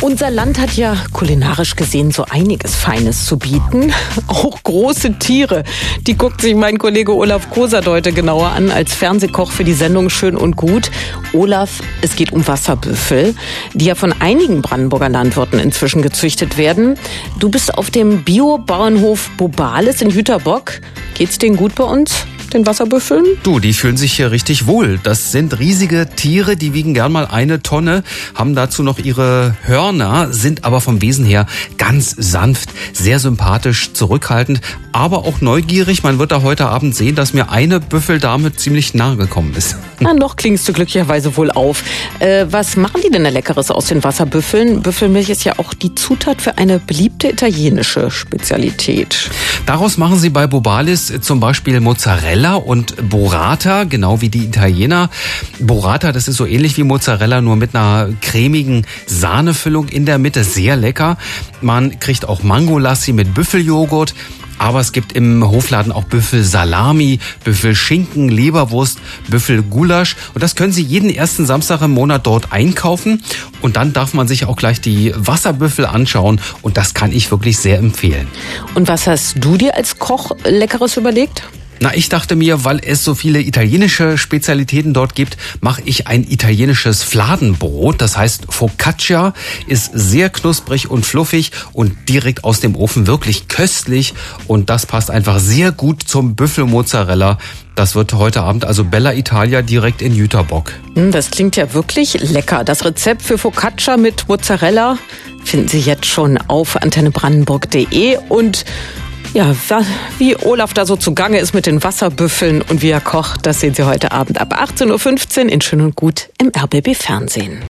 Unser Land hat ja kulinarisch gesehen so einiges Feines zu bieten. Auch große Tiere. Die guckt sich mein Kollege Olaf Kosert heute genauer an als Fernsehkoch für die Sendung Schön und Gut. Olaf, es geht um Wasserbüffel, die ja von einigen Brandenburger Landwirten inzwischen gezüchtet werden. Du bist auf dem Bio-Bauernhof Bobalis in Jüterbock. Geht's denen gut bei uns, den Wasserbüffeln? Du, die fühlen sich hier richtig wohl. Das sind riesige Tiere, die wiegen gern mal 1 Tonne, haben dazu noch ihre Hörner, sind aber vom Wesen her ganz sanft, sehr sympathisch, zurückhaltend, aber auch neugierig. Man wird da heute Abend sehen, dass mir eine Büffeldame ziemlich nahe gekommen ist. Na, noch klingst du glücklicherweise wohl auf. Was machen die denn Leckeres aus den Wasserbüffeln? Büffelmilch ist ja auch die Zutat für eine beliebte italienische Spezialität. Daraus machen sie bei Bobalis zum Beispiel Mozzarella und Burrata, genau wie die Italiener. Burrata, das ist so ähnlich wie Mozzarella, nur mit einer cremigen Sahnefüllung in der Mitte, sehr lecker. Man kriegt auch Mangolassi mit Büffeljoghurt. Aber es gibt im Hofladen auch Büffelsalami, Büffelschinken, Leberwurst, Büffelgulasch. Und das können Sie jeden ersten Samstag im Monat dort einkaufen. Und dann darf man sich auch gleich die Wasserbüffel anschauen. Und das kann ich wirklich sehr empfehlen. Und was hast du dir als Koch Leckeres überlegt? Na, ich dachte mir, weil es so viele italienische Spezialitäten dort gibt, mache ich ein italienisches Fladenbrot. Das heißt Focaccia, ist sehr knusprig und fluffig und direkt aus dem Ofen, wirklich köstlich. Und das passt einfach sehr gut zum Büffelmozzarella. Das wird heute Abend also Bella Italia direkt in Jüterbock. Das klingt ja wirklich lecker. Das Rezept für Focaccia mit Mozzarella finden Sie jetzt schon auf antennebrandenburg.de. Und ja, wie Olaf da so zugange ist mit den Wasserbüffeln und wie er kocht, das sehen Sie heute Abend ab 18.15 Uhr in Schön und Gut im RBB Fernsehen.